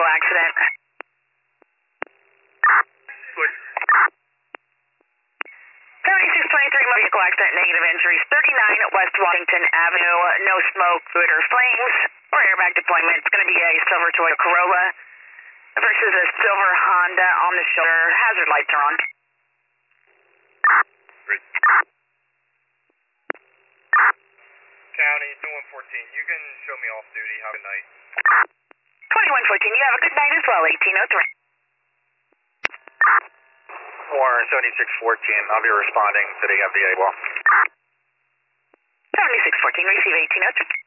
vehicle accident. Good. 7623 motor vehicle accident, negative injuries. 39 West Washington Avenue. No smoke, fluid, or flames or airbag deployment. It's going to be a silver Toyota Corolla versus a silver Honda on the shoulder. Hazard lights are on. Great. County 2114. You can show me off duty. Have a good night. 2114. You have a good night as well. 1803. Warren 7614. I'll be responding to the FVA wall. 7614. Receive 1803.